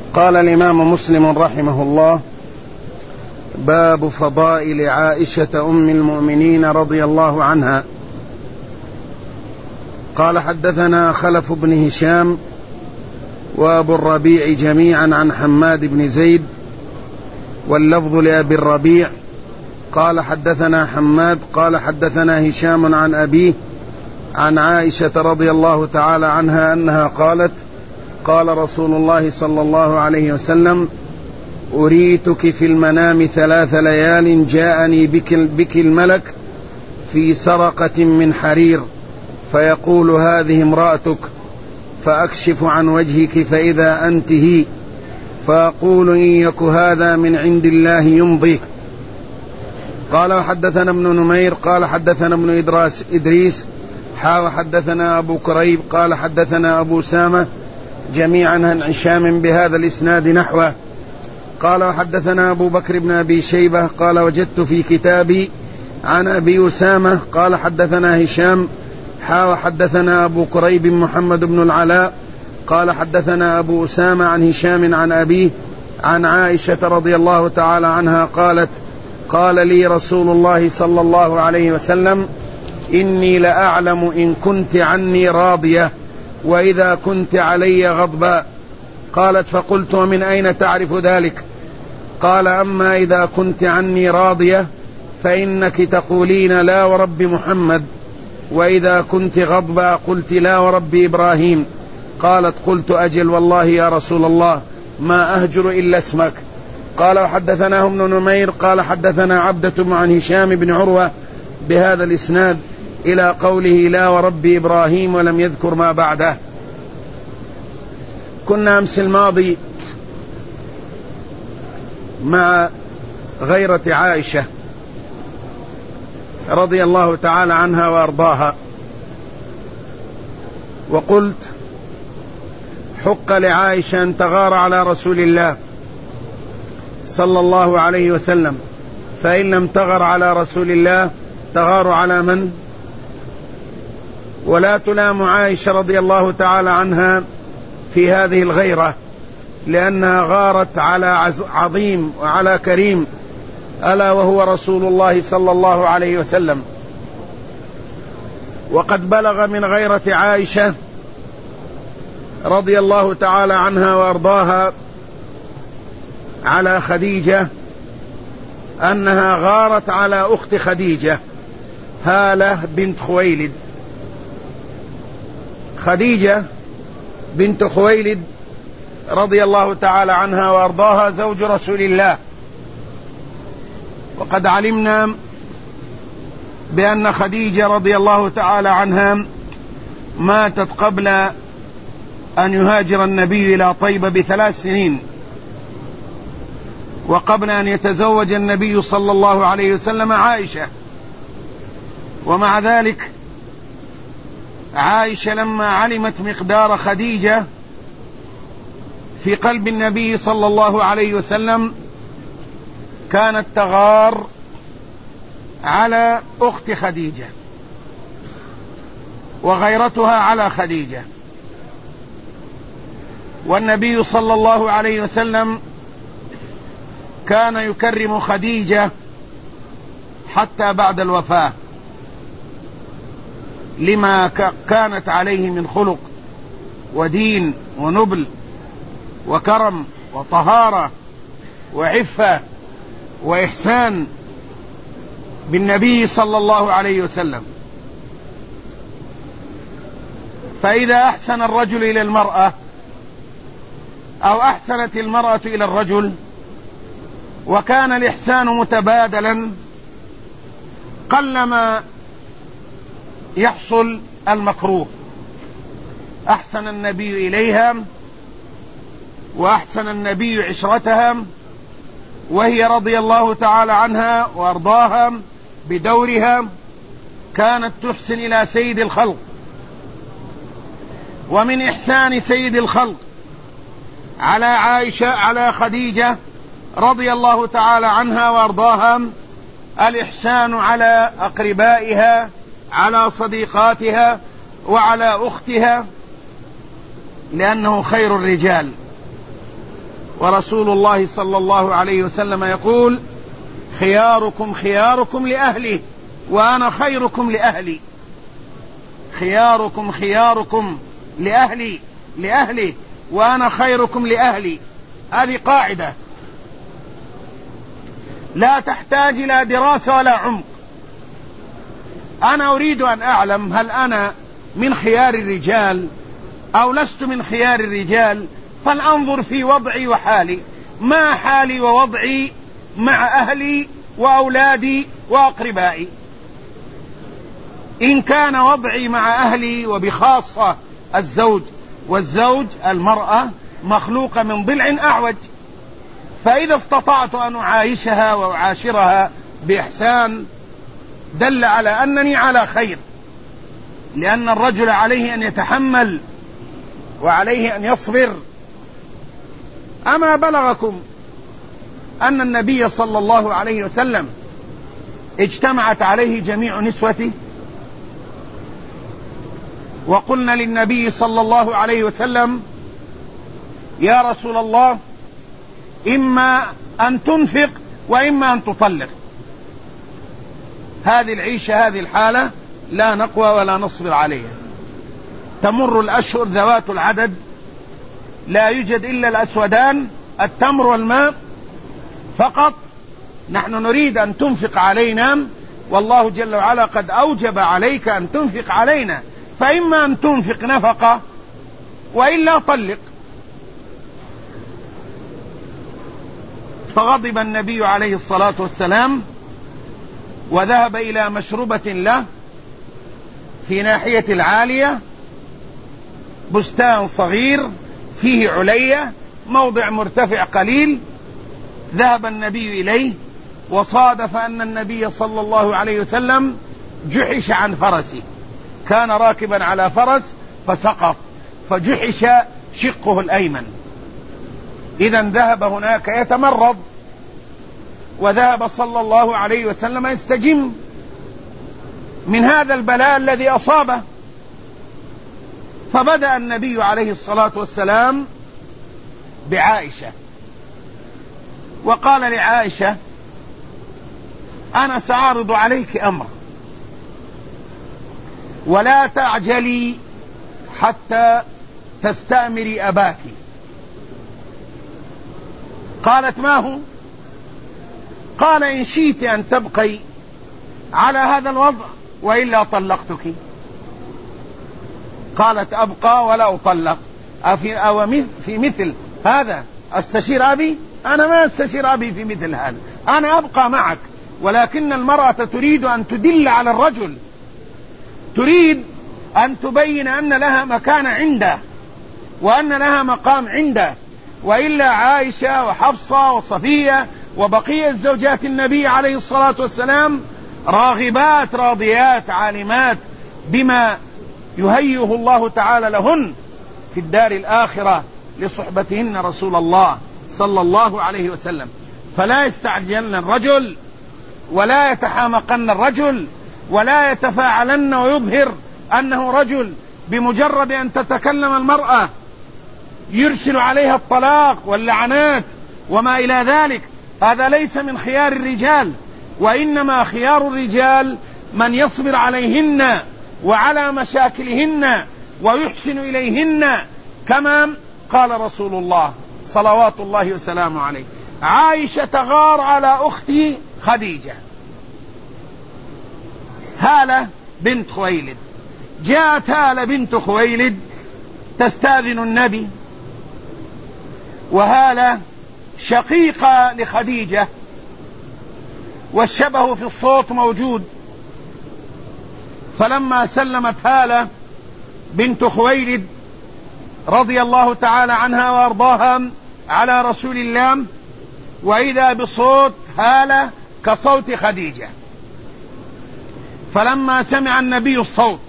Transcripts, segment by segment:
قال الإمام مسلم رحمه الله: باب فضائل عائشة أم المؤمنين رضي الله عنها. قال: حدثنا خلف بن هشام وأبو الربيع جميعا عن حماد بن زيد، واللفظ لأبي الربيع قال: حدثنا حماد قال: حدثنا هشام عن أبيه عن عائشة رضي الله تعالى عنها أنها قالت: قال رسول الله صلى الله عليه وسلم: أريتك في المنام 3 ليال جاءني بك الملك في سرقة من حرير، فيقول: هذه امرأتك، فأكشف عن وجهك فإذا أنت هي، فأقول: إن يك هذا من عند الله يمضي. قال: وحدثنا ابن نمير قال: حدثنا ابن إدريس حدثنا أبو كريب قال: حدثنا أبو سامة جميعا عن هشام بهذا الإسناد نحوه. قال: وحدثنا أبو بكر بن أبي شيبة قال: وجدت في كتابي عن أبي أسامة قال: حدثنا هشام حدثنا أبو كريب محمد بن العلاء قال: حدثنا أبو أسامة عن هشام عن أبيه عن عائشة رضي الله تعالى عنها قالت: قال لي رسول الله صلى الله عليه وسلم: إني لأعلم إن كنت عني راضية وإذا كنت علي غضباء. قالت: فقلت: ومن أين تعرف ذلك؟ قال: أما إذا كنت عني راضية فإنك تقولين: لا ورب محمد، وإذا كنت غضباء قلت: لا ورب إبراهيم. قالت: قلت: أجل والله يا رسول الله ما أهجر إلا اسمك. قال: وحدثنا ابن نمير قال: حدثنا عبدة عن هشام بن عروة بهذا الإسناد إلى قوله: لا ورب إبراهيم، ولم يذكر ما بعده. كنا أمس الماضي مع غيرة عائشة رضي الله تعالى عنها وأرضاها، وقلت: حق لعائشة أن تغار على رسول الله صلى الله عليه وسلم، فإن لم تغر على رسول الله تغار على من؟ ولا تلام عائشة رضي الله تعالى عنها في هذه الغيرة، لأنها غارت على عظيم وعلى كريم، ألا وهو رسول الله صلى الله عليه وسلم. وقد بلغ من غيرة عائشة رضي الله تعالى عنها وأرضاها على خديجة أنها غارت على أخت خديجة هالة بنت خويلد. خديجة بنت خويلد رضي الله تعالى عنها وأرضاها زوج رسول الله، وقد علمنا بأن خديجة رضي الله تعالى عنها ماتت قبل أن يهاجر النبي إلى طيبة ب3 سنين، وقبل أن يتزوج النبي صلى الله عليه وسلم عائشة. ومع ذلك عائشة لما علمت مقدار خديجة في قلب النبي صلى الله عليه وسلم كانت تغار على أخت خديجة، وغيرتها على خديجة. والنبي صلى الله عليه وسلم كان يكرم خديجة حتى بعد الوفاة لما كانت عليه من خلق ودين ونبل وكرم وطهارة وعفة وإحسان بالنبي صلى الله عليه وسلم. فإذا أحسن الرجل إلى المرأة أو أحسنت المرأة إلى الرجل وكان الإحسان متبادلا قلما يحصل المكروه. أحسن النبي إليها وأحسن النبي عشرتها، وهي رضي الله تعالى عنها وأرضاها بدورها كانت تحسن إلى سيد الخلق. ومن إحسان سيد الخلق على عائشة على خديجة رضي الله تعالى عنها وأرضاها الإحسان على أقربائها، على صديقاتها، وعلى أختها، لأنه خير الرجال. ورسول الله صلى الله عليه وسلم يقول: خياركم خياركم لأهله وأنا خيركم لأهلي. خياركم خياركم لأهله وأنا خيركم لأهلي. هذه قاعدة لا تحتاج إلى دراسة ولا عمق. أنا أريد أن أعلم هل أنا من خيار الرجال أو لست من خيار الرجال، فلأنظر في وضعي وحالي، ما حالي ووضعي مع أهلي وأولادي وأقربائي. إن كان وضعي مع أهلي وبخاصة الزوج، والزوج المرأة مخلوقة من ضلع أعوج، فإذا استطعت أن أعايشها وأعاشرها بإحسان دل على أنني على خير، لأن الرجل عليه أن يتحمل وعليه أن يصبر. أما بلغكم أن النبي صلى الله عليه وسلم اجتمعت عليه جميع نسوته، وقلنا للنبي صلى الله عليه وسلم: يا رسول الله، إما أن تنفق وإما أن تطلق. هذه العيشة، هذه الحالة لا نقوى ولا نصبر عليها. تمر الأشهر ذوات العدد، لا يوجد إلا الأسودان، التمر والماء فقط. نحن نريد أن تنفق علينا، والله جل وعلا قد أوجب عليك أن تنفق علينا، فإما أن تنفق نفقة وإلا طلق. فغضب النبي عليه الصلاة والسلام وذهب إلى مشربة له في ناحية العالية، بستان صغير فيه علية، موضع مرتفع قليل. ذهب النبي إليه، وصادف أن النبي صلى الله عليه وسلم جحش عن فرسه، كان راكبا على فرس فسقط فجحش شقه الأيمن. إذا ذهب هناك يتمرض، وذهب صلى الله عليه وسلم يستجم من هذا البلاء الذي أصابه. فبدأ النبي عليه الصلاة والسلام بعائشة، وقال لعائشة: أنا سأعرض عليك أمر، ولا تعجلي حتى تستأمري أباك. قالت: ما هو؟ قال: إن شئت أن تبقي على هذا الوضع وإلا طلقتك. قالت: أبقى ولا أطلق. في مثل هذا أستشير أبي؟ أنا ما أستشير أبي في مثل هذا، أنا أبقى معك. ولكن المرأة تريد أن تدل على الرجل، تريد أن تبين أن لها مكان عنده وأن لها مقام عنده. وإلا عائشة وحفصة وصفية وبقية زوجات النبي عليه الصلاة والسلام راغبات راضيات عالمات بما يهيئه الله تعالى لهن في الدار الآخرة لصحبتهن رسول الله صلى الله عليه وسلم. فلا يستعجلن الرجل، ولا يتحامقن الرجل، ولا يتفاعلن ويظهر أنه رجل بمجرد أن تتكلم المرأة يرسل عليها الطلاق واللعنات وما إلى ذلك. هذا ليس من خيار الرجال، وإنما خيار الرجال من يصبر عليهن وعلى مشاكلهن ويحسن إليهن، كما قال رسول الله صلوات الله وسلامه عليه: عائشة تغار على أختي خديجة. هالة بنت خويلد، جاءت هالة بنت خويلد تستاذن النبي، وهالة شقيقة لخديجة والشبه في الصوت موجود. فلما سلمت هالة بنت خويلد رضي الله تعالى عنها وارضاها على رسول الله، وإذا بصوت هالة كصوت خديجة. فلما سمع النبي الصوت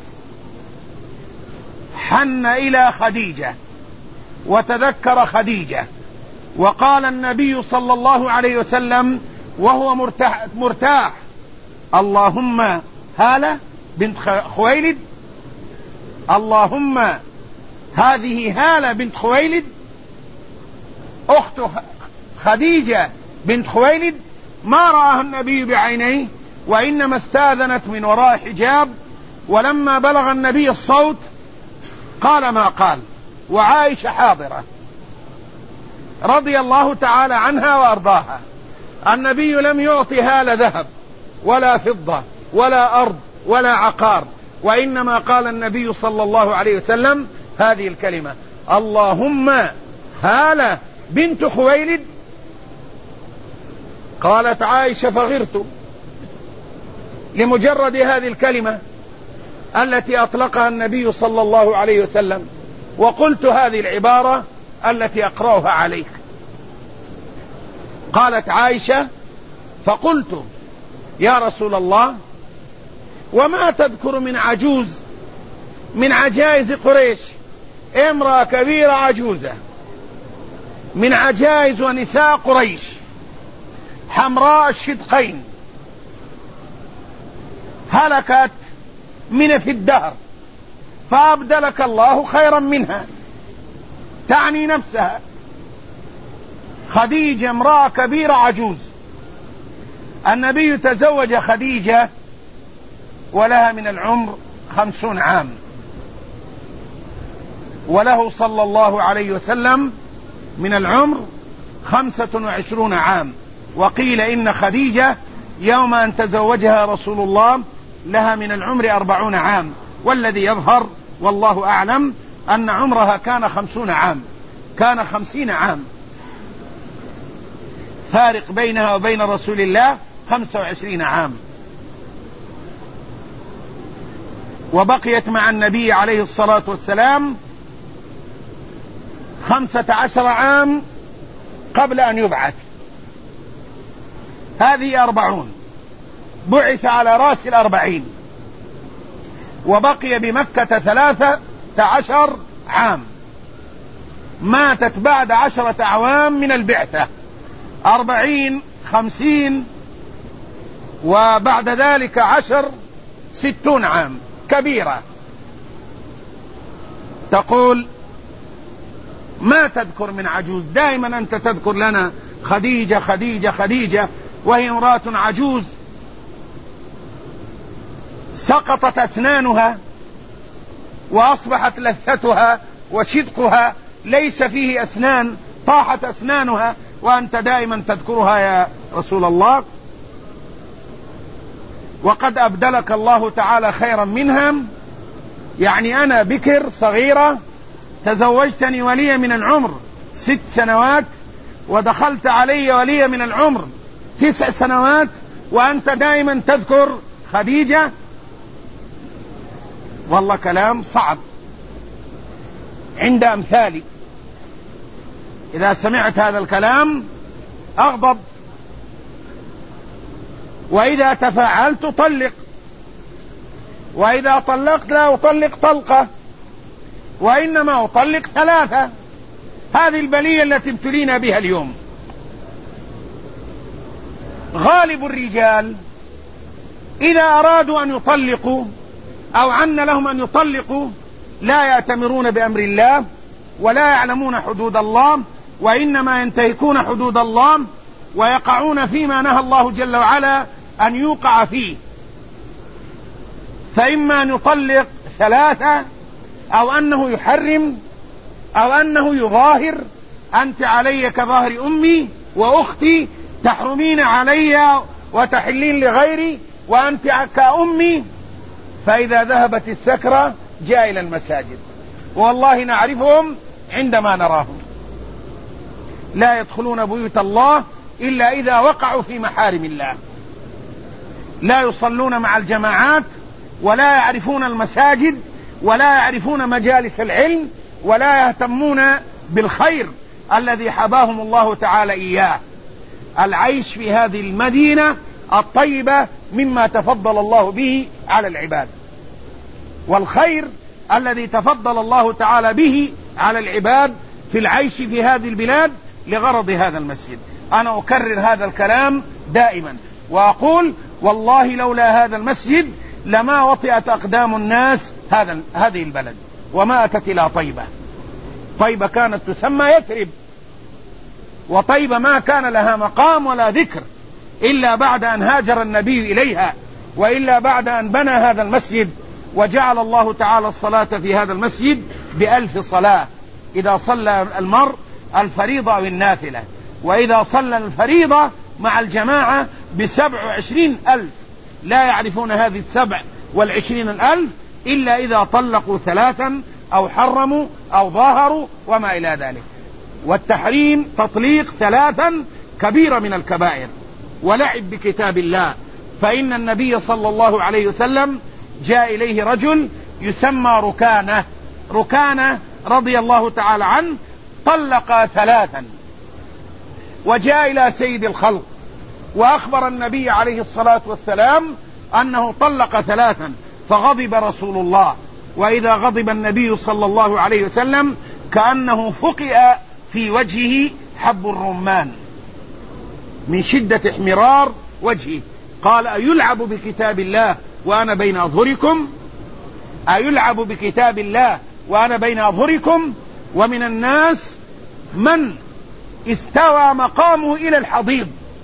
حن إلى خديجة وتذكر خديجة، وقال النبي صلى الله عليه وسلم وهو مرتاح: اللهم هالة بنت خويلد، اللهم هذه هالة بنت خويلد. أخت خديجة بنت خويلد ما رآها النبي بعينيه، وإنما استاذنت من وراء حجاب، ولما بلغ النبي الصوت قال ما قال، وعائشة حاضرة رضي الله تعالى عنها وأرضاها. النبي لم يعطها لا ذهب ولا فضة ولا أرض ولا عقار، وإنما قال النبي صلى الله عليه وسلم هذه الكلمة: اللهم هالة بنت خويلد. قالت عائشة: فغرت لمجرد هذه الكلمة التي أطلقها النبي صلى الله عليه وسلم، وقلت هذه العبارة التي أقرأها عليك. قالت عائشة: فقلت يا رسول الله، وما تذكر من عجوز من عجائز قريش، امرأة كبيرة عجوزة من عجائز ونساء قريش حمراء الشدقين هلكت من في الدهر فأبدلك الله خيرا منها، تعني نفسها. خديجة امرأة كبيرة عجوز، النبي تزوج خديجة ولها من العمر 50 عام، وله صلى الله عليه وسلم من العمر 25 عام. وقيل إن خديجة يوم أن تزوجها رسول الله لها من العمر 40 عام، والذي يظهر والله أعلم أن عمرها كان 50 عام، كان 50 عام، فارق بينها وبين رسول الله 25 عام. وبقيت مع النبي عليه الصلاة والسلام 15 عام قبل أن يبعث، هذه 40، بعث على رأس 40، وبقي بمكة 13 عام، ماتت بعد 10 أعوام من البعثة، 40 50 وبعد ذلك 10 60 عام، كبيرة. تقول ما تذكر من عجوز، دائما أنت تذكر لنا خديجة خديجة خديجة، وهي امرأة عجوز سقطت أسنانها وأصبحت لثتها وشدقها ليس فيه أسنان، طاحت أسنانها، وأنت دائما تذكرها يا رسول الله. وقد أبدلك الله تعالى خيرا منها، يعني أنا بكر صغيرة تزوجتني ولي من العمر 6 سنوات، ودخلت علي ولي من العمر 9 سنوات، وأنت دائما تذكر خديجة. والله كلام صعب عند أمثالي، إذا سمعت هذا الكلام أغضب، وإذا تفاعلت طلق، وإذا طلقت لا أطلق طلقة، وإنما أطلق 3. هذه البلية التي ابتلينا بها اليوم. غالب الرجال إذا أرادوا أن يطلقوا أو عن لهم أن يطلقوا لا يأتمرون بأمر الله ولا يعلمون حدود الله، وإنما ينتهكون حدود الله ويقعون فيما نهى الله جل وعلا أن يوقع فيه. فإما أن يطلق 3، أو أنه يحرم، أو أنه يظاهر: أنت علي كظاهر أمي وأختي، تحرمين علي وتحلين لغيري، وأنت كأمي. فإذا ذهبت السكرة جاء إلى المساجد، والله نعرفهم عندما نراهم، لا يدخلون بيوت الله إلا إذا وقعوا في محارم الله، لا يصلون مع الجماعات، ولا يعرفون المساجد، ولا يعرفون مجالس العلم، ولا يهتمون بالخير الذي حباهم الله تعالى إياه. العيش في هذه المدينة الطيبة مما تفضل الله به على العباد، والخير الذي تفضل الله تعالى به على العباد في العيش في هذه البلاد لغرض هذا المسجد. أنا أكرر هذا الكلام دائما وأقول: والله لولا هذا المسجد لما وطئت أقدام الناس هذه البلد، وما أتت إلى طيبة. طيبة كانت تسمى يثرب، وطيبة ما كان لها مقام ولا ذكر إلا بعد أن هاجر النبي إليها، وإلا بعد أن بنى هذا المسجد وجعل الله تعالى الصلاة في هذا المسجد ب1000 صلاة إذا صلى المرء الفريضة أو النافلة، وإذا صلى الفريضة مع الجماعة ب27,000. لا يعرفون هذه 27,000 إلا إذا طلقوا 3 أو حرموا أو ظاهروا وما إلى ذلك. والتحريم تطليق 3 كبيرة من الكبائر، ولعب بكتاب الله. فإن النبي صلى الله عليه وسلم جاء إليه رجل يسمى ركانة رضي الله تعالى عنه، طلق 3، وجاء إلى سيد الخلق وأخبر النبي عليه الصلاة والسلام أنه طلق 3، فغضب رسول الله. وإذا غضب النبي صلى الله عليه وسلم كأنه فقئ في وجهه حب الرمان من شدة احمرار وجهه. قال: أيلعب بكتاب الله وأنا بين أظهركم؟ أيلعب بكتاب الله وأنا بين أظهركم؟ ومن الناس من استوى مقامه إلى الحضيض،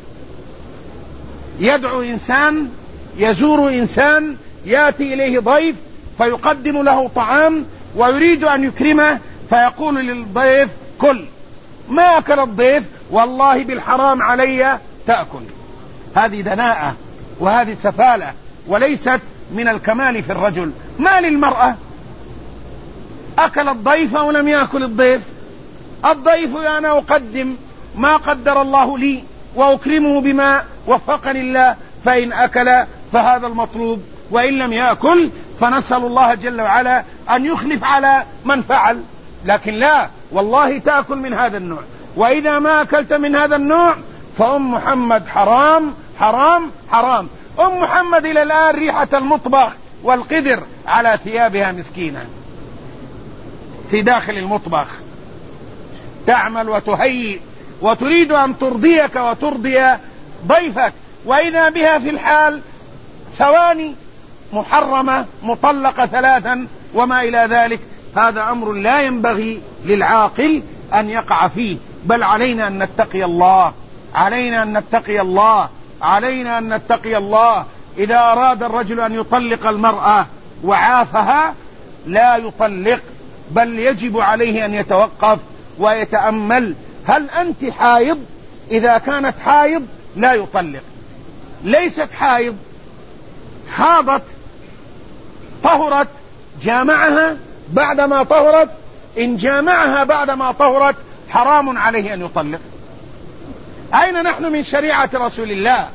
يدعو إنسان، يزور إنسان، يأتي إليه ضيف فيقدم له طعام ويريد أن يكرمه، فيقول للضيف: كل. ما أكل الضيف: والله بالحرام علي تأكل. هذه دناءة وهذه سفالة، وليست من الكمال في الرجل. ما للمرأة؟ أكل الضيف أو لم يأكل الضيف؟ الضيف أنا أقدم ما قدر الله لي وأكرمه بما وفقني الله، فإن أكل فهذا المطلوب، وإن لم يأكل فنسأل الله جل وعلا أن يخلف على من فعل. لكن لا، والله تأكل من هذا النوع، وإذا ما أكلت من هذا النوع فأم محمد حرام حرام حرام. أم محمد إلى الآن ريحة المطبخ والقدر على ثيابها مسكينة في داخل المطبخ، تعمل وتهيئ وتريد أن ترضيك وترضي ضيفك، وإذا بها في الحال ثواني محرمة مطلقة 3 وما إلى ذلك. هذا أمر لا ينبغي للعاقل أن يقع فيه، بل علينا أن نتقي الله، علينا أن نتقي الله، علينا أن نتقي الله. إذا أراد الرجل أن يطلق المرأة وعافها لا يطلق، بل يجب عليه أن يتوقف ويتأمل: هل أنت حائض؟ إذا كانت حائض لا يطلق. ليست حائض، حاضت، طهرت، جامعها بعدما طهرت، إن جامعها بعدما طهرت حرام عليه أن يطلق. أين نحن من شريعة رسول الله؟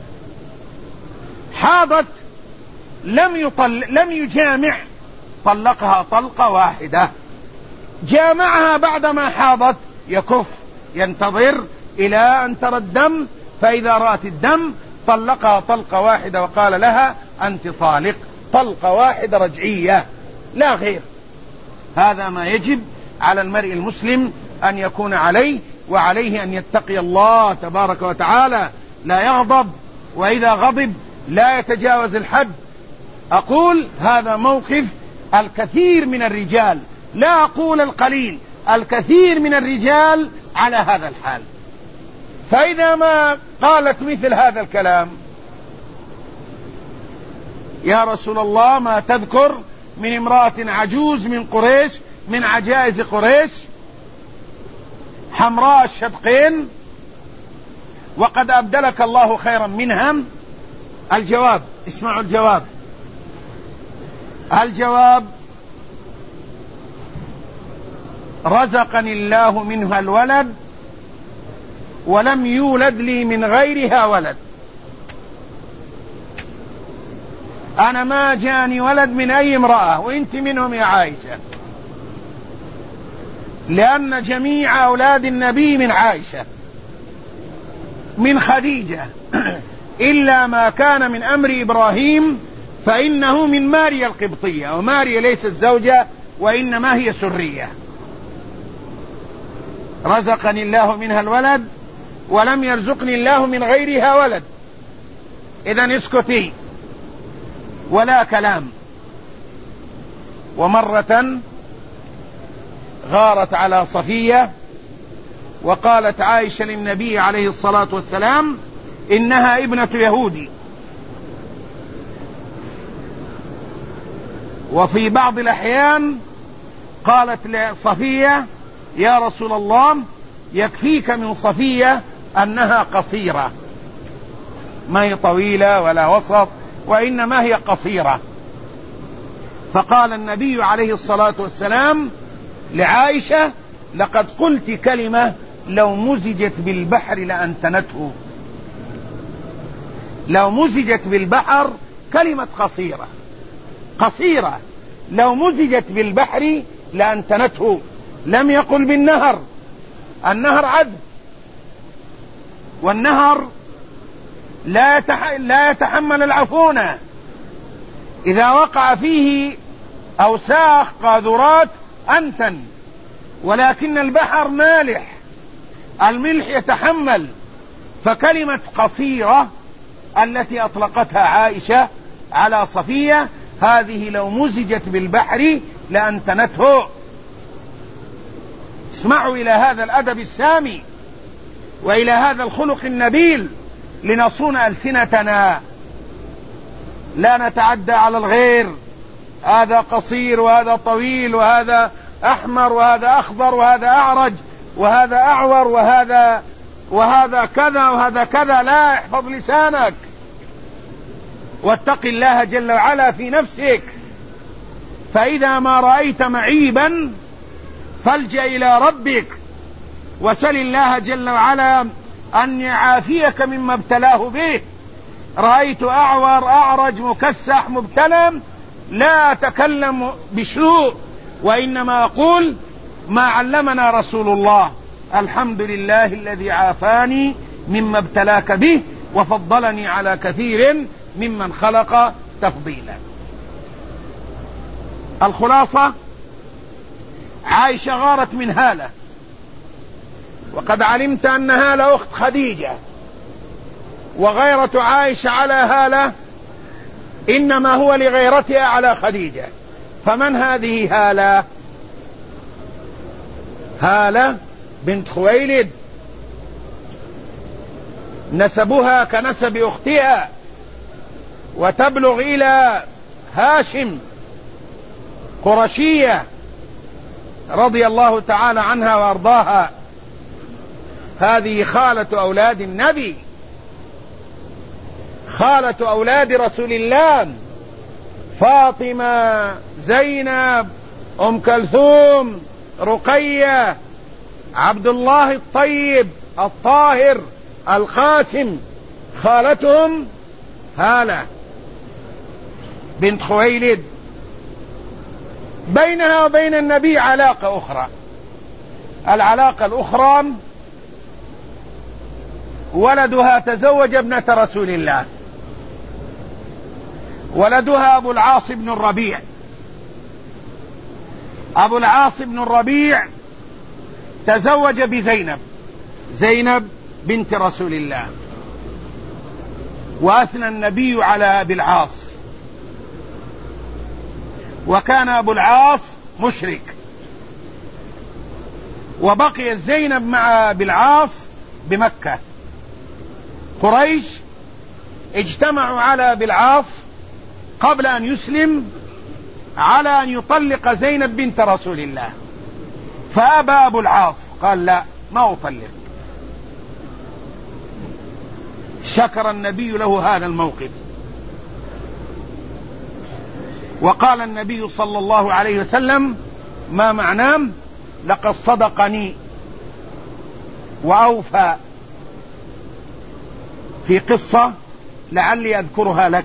حاضت لم يجامع، طلقها طلقة واحدة. جامعها بعدما حاضت يكف، ينتظر إلى أن ترى الدم، فإذا رأت الدم طلقها طلقة واحدة وقال لها: أنت طالق، طلقة واحدة رجعية لا غير. هذا ما يجب على المرء المسلم أن يكون عليه، وعليه أن يتقي الله تبارك وتعالى، لا يغضب، وإذا غضب لا يتجاوز الحد. أقول هذا موقف الكثير من الرجال، لا أقول القليل، الكثير من الرجال على هذا الحال. فإذا ما قالت مثل هذا الكلام: يا رسول الله ما تذكر من امرأة عجوز من قريش، من عجائز قريش، حمراء الشدقين، وقد أبدلك الله خيرا منها؟ الجواب، اسمعوا الجواب. الجواب: رزقني الله منها الولد ولم يولد لي من غيرها ولد. أنا ما جاني ولد من أي امرأة، وإنت منهم يا عائشة، لأن جميع أولاد النبي من عائشة من خديجة إلا ما كان من أمر إبراهيم فإنه من ماريا القبطية، وماريا ليست زوجة وإنما هي سرية. رزقني الله منها الولد ولم يرزقني الله من غيرها ولد. إذن اسكتي ولا كلام. ومرة غارت على صفية وقالت عائشة للنبي عليه الصلاة والسلام إنها ابنة يهودي. وفي بعض الأحيان قالت لصفية يا رسول الله يكفيك من صفية أنها قصيرة، ما هي طويلة ولا وسط، وإنما هي قصيرة. فقال النبي عليه الصلاة والسلام لعائشة لقد قلت كلمة لو مزجت بالبحر لأنتنته. لو مزجت بالبحر كلمة قصيرة، قصيرة لو مزجت بالبحر لأنتنته. لم يقل بالنهر، النهر عذب، والنهر لا يتحمل العفونة، إذا وقع فيه أوساخ قاذورات أنتن، ولكن البحر مالح، الملح يتحمل. فكلمة قصيرة التي أطلقتها عائشة على صفية هذه لو مزجت بالبحر لأنتنته. اسمعوا إلى هذا الأدب السامي وإلى هذا الخلق النبيل لنصون ألسنتنا، لا نتعدى على الغير، هذا قصير وهذا طويل وهذا أحمر وهذا أخضر وهذا أعرج وهذا أعور وهذا كذا وهذا كذا. لا، احفظ لسانك واتق الله جل وعلا في نفسك، فإذا ما رأيت معيبا فالجأ إلى ربك وسل الله جل وعلا أن يعافيك مما ابتلاه به. رأيت أعور أعرج مكسح مبتلى لا أتكلم بسوء، وإنما أقول ما علمنا رسول الله: الحمد لله الذي عافاني مما ابتلاك به وفضلني على كثير ممن خلق تفضيلا. الخلاصة: عائشة غارت من هالة، وقد علمت أن هالة أخت خديجة، وغيرة عائشة على هالة إنما هو لغيرتها على خديجة. فمن هذه هالة؟ هالة بنت خويلد، نسبها كنسب أختها وتبلغ إلى هاشم، قرشية رضي الله تعالى عنها وأرضاها. هذه خالة أولاد النبي، خالة أولاد رسول الله، فاطمة، زينب، أم كلثوم، رقية، عبد الله الطيب، الطاهر، القاسم، خالتهم هالة بنت خويلد. بينها وبين النبي علاقة أخرى. العلاقة الأخرى ولدها تزوج ابنة رسول الله، ولدها أبو العاص بن الربيع. أبو العاص بن الربيع تزوج بزينب، زينب بنت رسول الله، وأثنى النبي على أبي العاص، وكان أبو العاص مشرك، وبقيت زينب مع أبي العاص بمكة. قريش اجتمعوا على أبي العاص قبل أن يسلم على أن يطلق زينب بنت رسول الله، فأبى أبو العاص، قال لا، ما أطلق. شكر النبي له هذا الموقف، وقال النبي صلى الله عليه وسلم ما معناه: لقد صدقني وأوفى. في قصة لعلي أذكرها لك.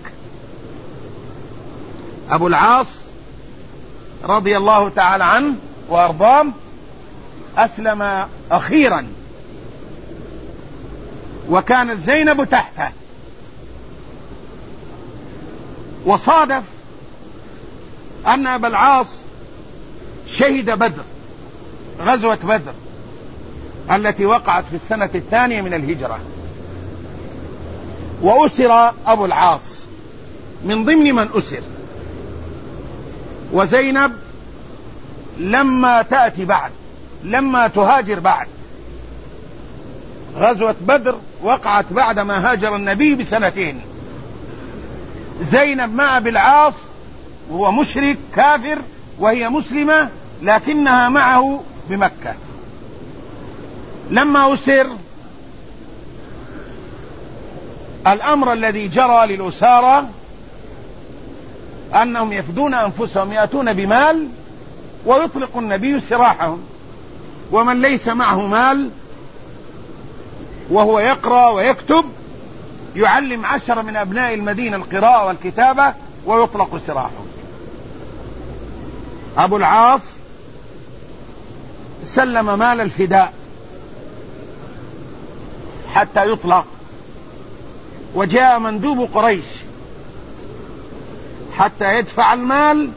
أبو العاص رضي الله تعالى عنه وأرضاه أسلم أخيرا، وكانت زينب تحته، وصادف أن أبا العاص شهد بدر، غزوة بدر التي وقعت في السنة 2 من الهجرة، وأسر أبو العاص من ضمن من أسر. وزينب لما تأتي بعد، لما تهاجر بعد، غزوة بدر وقعت بعدما هاجر النبي بسنتين. زينب مع أبي العاص وهو مشرك كافر وهي مسلمة لكنها معه بمكة. لما أسر الأمر الذي جرى للأسارة أنهم يفدون أنفسهم، يأتون بمال ويطلق النبي سراحهم، ومن ليس معه مال وهو يقرأ ويكتب يعلم 10 من أبناء المدينة القراءة والكتابة ويطلق سراحهم. أبو العاص سلم مال الفداء حتى يطلق، وجاء مندوب قريش حتى يدفع المال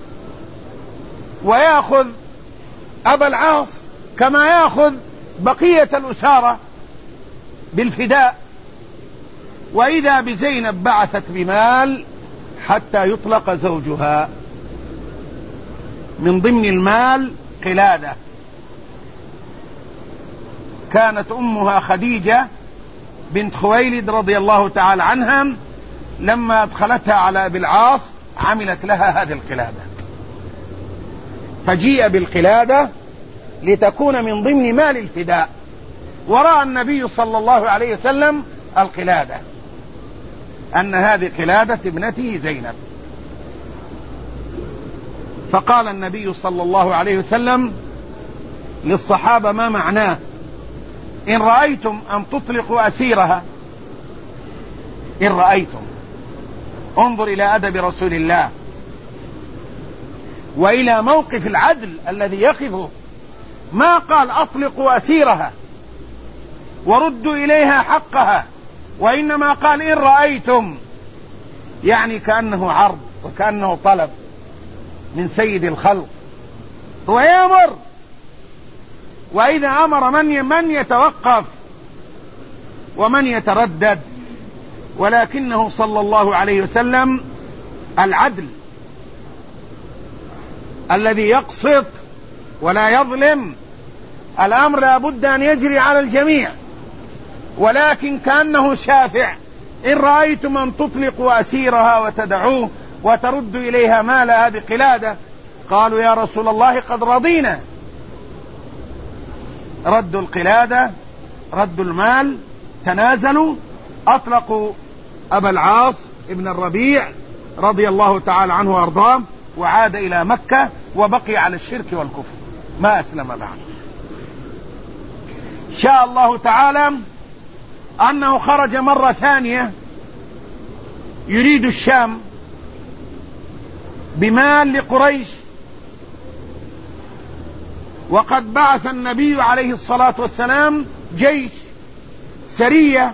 ويأخذ أبا العاص كما يأخذ بقية الأسارة بالفداء. وإذا بزينب بعثت بمال حتى يطلق زوجها، من ضمن المال قلادة كانت أمها خديجة بنت خويلد رضي الله تعالى عنها، لما أدخلتها على أبي العاص عملت لها هذه القلادة، فجيء بالقلادة لتكون من ضمن مال الفداء. ورأى النبي صلى الله عليه وسلم القلادة أن هذه قلادة ابنته زينب، فقال النبي صلى الله عليه وسلم للصحابة ما معناه؟ إن رأيتم أن تطلقوا أسيرها، إن رأيتم، انظر إلى أدب رسول الله وإلى موقف العدل الذي يقفه. ما قال أطلقوا أسيرها وردوا إليها حقها، وإنما قال إن رأيتم، يعني كأنه عرض وكأنه طلب من سيد الخلق. هو يأمر، وإذا أمر من يتوقف ومن يتردد، ولكنه صلى الله عليه وسلم العدل الذي يقسط ولا يظلم. الأمر لا بد أن يجري على الجميع، ولكن كأنه شافع. إن رأيتم أن تطلقوا أسيرها وتدعوه وتردوا إليها مال هذه قلادة، قالوا يا رسول الله قد رضينا. ردوا القلادة، ردوا المال، تنازلوا، أطلقوا أبا العاص ابن الربيع رضي الله تعالى عنه وأرضاه، وعاد إلى مكة وبقي على الشرك والكفر، ما أسلم بعد. شاء الله تعالى أنه خرج مرة ثانية يريد الشام بمال لقريش، وقد بعث النبي عليه الصلاة والسلام جيش سرية،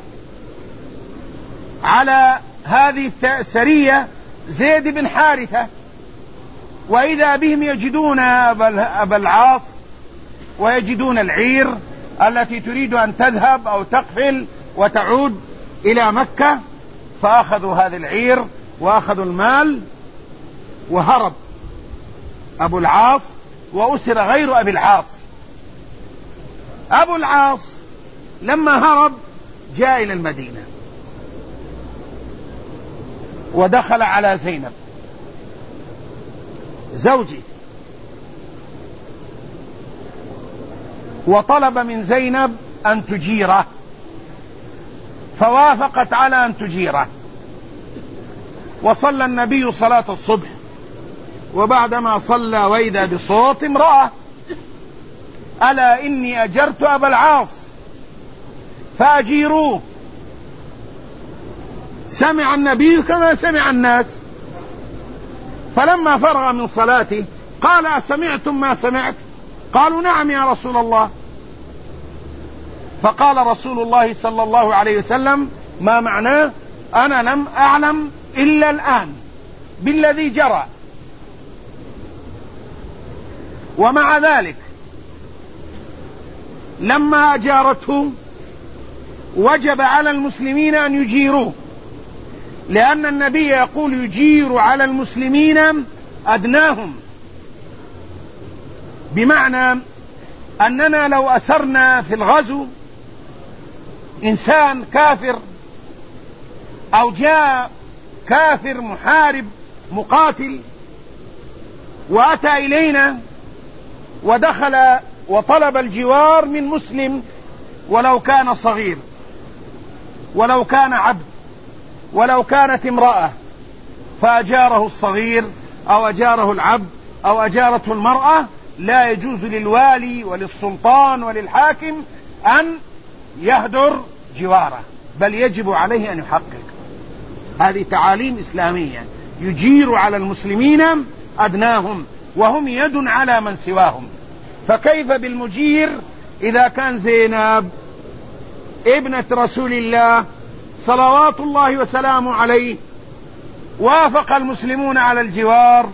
على هذه السرية زيد بن حارثة، وإذا بهم يجدون أبا العاص ويجدون العير التي تريد أن تذهب أو تقفل وتعود إلى مكة، فأخذوا هذا العير وأخذوا المال وهرب أبو العاص، وأسر غير أبي العاص. أبو العاص لما هرب جاء إلى المدينة ودخل على زينب زوجي، وطلب من زينب أن تجيره، فوافقت على أن تجيره. وصلى النبي صلاة الصبح، وبعدما صلى وإذا بصوت امرأة: ألا إني أجرت أبا العاص فأجيروه. سمع النبي كما سمع الناس، فلما فرغ من صلاته قال: أسمعتم ما سمعت؟ قالوا: نعم يا رسول الله. فقال رسول الله صلى الله عليه وسلم: ما معناه؟ أنا لم أعلم إلا الآن بالذي جرى. ومع ذلك لما أجارته وجب على المسلمين أن يجيروه، لأن النبي يقول: يجير على المسلمين أدناهم، بمعنى أننا لو أسرنا في الغزو إنسان كافر أو جاء كافر محارب مقاتل وأتى إلينا ودخل وطلب الجوار من مسلم ولو كان صغير ولو كان عبد ولو كانت امرأة، فأجاره الصغير أو أجاره العبد أو أجارته المرأة، لا يجوز للوالي وللسلطان وللحاكم أن يهدر جواره، بل يجب عليه أن يحقق. هذه تعاليم إسلامية، يجير على المسلمين أدناهم وهم يد على من سواهم. فكيف بالمجير إذا كان زينب ابنة رسول الله صلوات الله وسلامه عليه وافق المسلمون على الجوار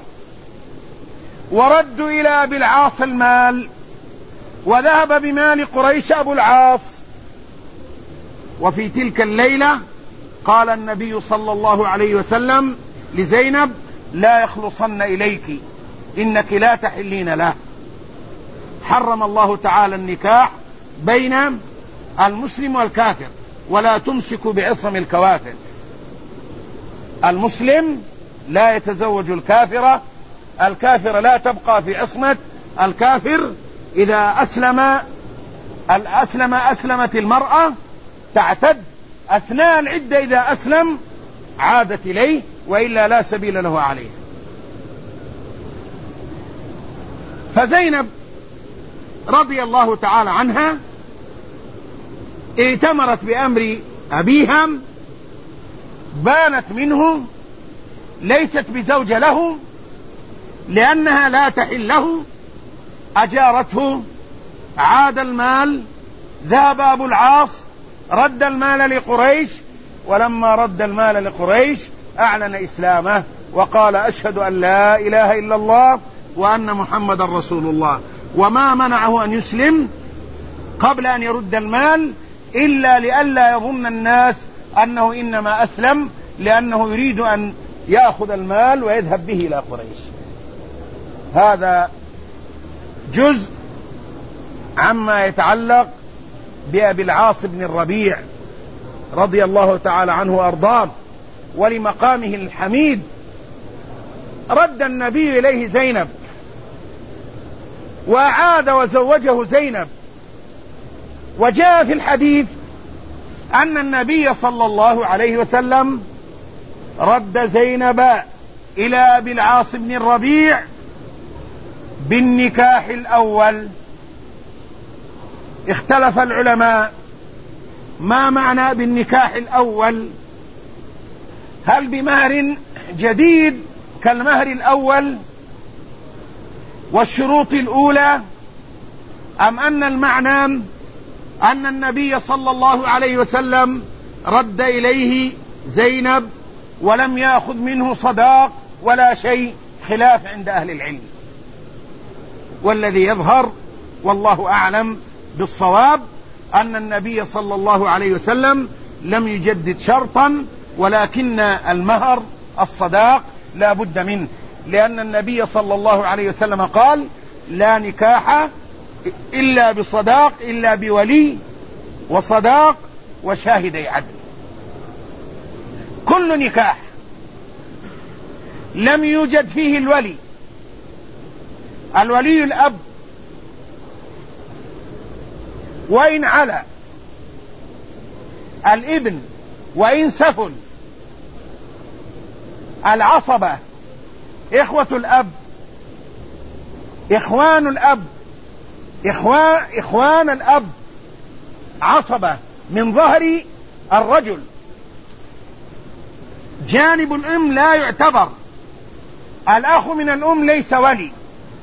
وردوا إلى أبي العاص المال وذهب بمال قريش أبو العاص، وفي تلك الليلة قال النبي صلى الله عليه وسلم لزينب: لا يخلصن إليك إنك لا تحلين له. حرم الله تعالى النكاح بين المسلم والكافر، ولا تمسكوا بعصم الكوافر. المسلم لا يتزوج الكافرة، الكافرة لا تبقى في عصمة الكافر. إذا أسلمت المرأة تعتد أثناء العدة، إذا أسلم عادت إليه، وإلا لا سبيل له عليه. فزينب رضي الله تعالى عنها ائتمرت بأمر أبيها، بانت منه، ليست بزوجة له لأنها لا تحل له، أجارته، عاد المال، ذهب أبو العاص رد المال لقريش، ولما رد المال لقريش أعلن إسلامه وقال: أشهد أن لا إله إلا الله وأن محمد رسول الله. وما منعه أن يسلم قبل أن يرد المال إلا لئلا يظن الناس أنه إنما أسلم لأنه يريد أن يأخذ المال ويذهب به إلى قريش. هذا جزء عما يتعلق بأبي العاص بن الربيع رضي الله تعالى عنه وأرضاه ولمقامه الحميد. رد النبي إليه زينب وعاد وزوجه زينب، وجاء في الحديث أن النبي صلى الله عليه وسلم رد زينب إلى أبي العاص بن الربيع بالنكاح الأول. اختلف العلماء ما معنى بالنكاح الأول، هل بمهر جديد كالمهر الأول والشروط الأولى، أم أن المعنى أن النبي صلى الله عليه وسلم رد إليه زينب ولم يأخذ منه صداق ولا شيء؟ خلاف عند أهل العلم، والذي يظهر والله أعلم بالصواب أن النبي صلى الله عليه وسلم لم يجدد شرطا، ولكن المهر الصداق لا بد منه، لأن النبي صلى الله عليه وسلم قال: لا نكاح إلا بصداق، إلا بولي وصداق وشاهدي عدل. كل نكاح لم يوجد فيه الولي الأب، وإن علا الابن وإن سفل، العصبة، إخوة الأب، إخوان الأب، إخوان الأب عصبة من ظهر الرجل. جانب الأم لا يعتبر، الأخ من الأم ليس ولي،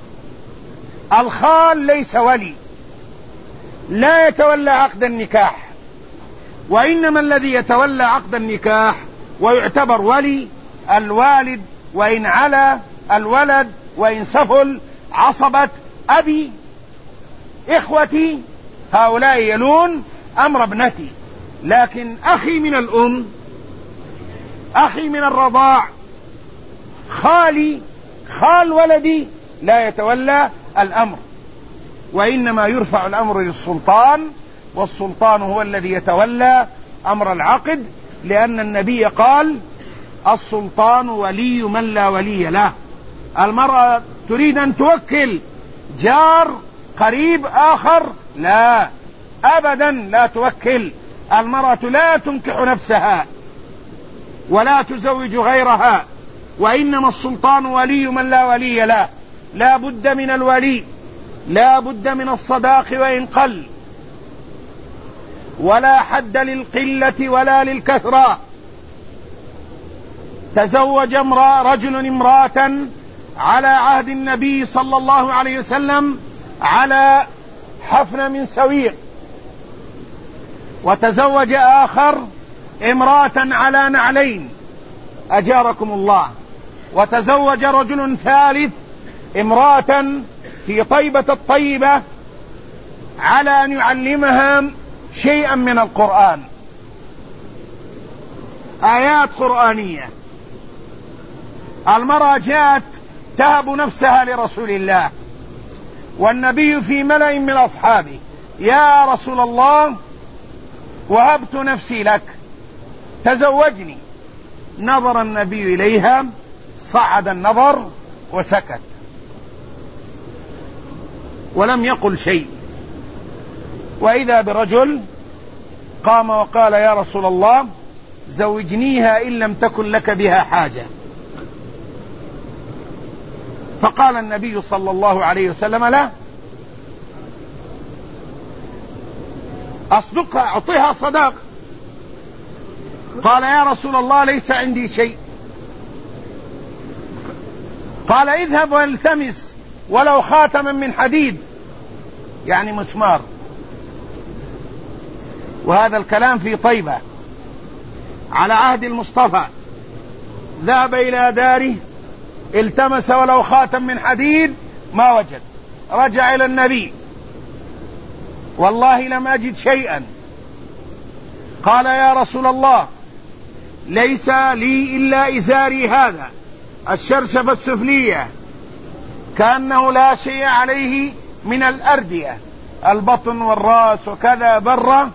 الخال ليس ولي، لا يتولى عقد النكاح، وإنما الذي يتولى عقد النكاح ويعتبر ولي الوالد وإن علا، الولد وإن سفل، عصبة أبي، إخوتي، هؤلاء يلون أمر ابنتي. لكن أخي من الأم، أخي من الرضاع، خالي، خال ولدي لا يتولى الأمر، وإنما يرفع الأمر للسلطان والسلطان هو الذي يتولى أمر العقد، لأن النبي قال السلطان ولي من لا ولي له. المرأة تريد أن توكل جار قريب آخر، لا أبدا، لا توكل. المرأة لا تنكح نفسها ولا تزوج غيرها، وإنما السلطان ولي من لا ولي له. لا بد من الولي، لا بد من الصداق وإن قل، ولا حد للقلة ولا للكثرة. تزوج رجل امرأة على عهد النبي صلى الله عليه وسلم على حفنة من سويق، وتزوج آخر امرأة على نعلين، أجاركم الله، وتزوج رجل ثالث امرأة في طيبة الطيبة على أن يعلمها شيئا من القرآن، آيات قرآنية. المرأة جاءت تهب نفسها لرسول الله، والنبي في ملأ من أصحابه: يا رسول الله، وهبت نفسي لك، تزوجني. نظر النبي إليها، صعد النظر وسكت ولم يقل شيء. وإذا برجل قام وقال: يا رسول الله، زوجنيها إن لم تكن لك بها حاجة. فقال النبي صلى الله عليه وسلم: لا، أصدقها، أعطيها صداق. قال: يا رسول الله، ليس عندي شيء. قال: اذهب والتمس ولو خاتما من حديد، يعني مسمار. وهذا الكلام في طيبة على عهد المصطفى. ذهب إلى داره، التمس ولو خاتم من حديد، ما وجد. رجع إلى النبي: والله لم أجد شيئا. قال: يا رسول الله، ليس لي إلا إزاري هذا، الشرشفة السفلية، كأنه لا شيء عليه من الأردية، البطن والرأس وكذا برة،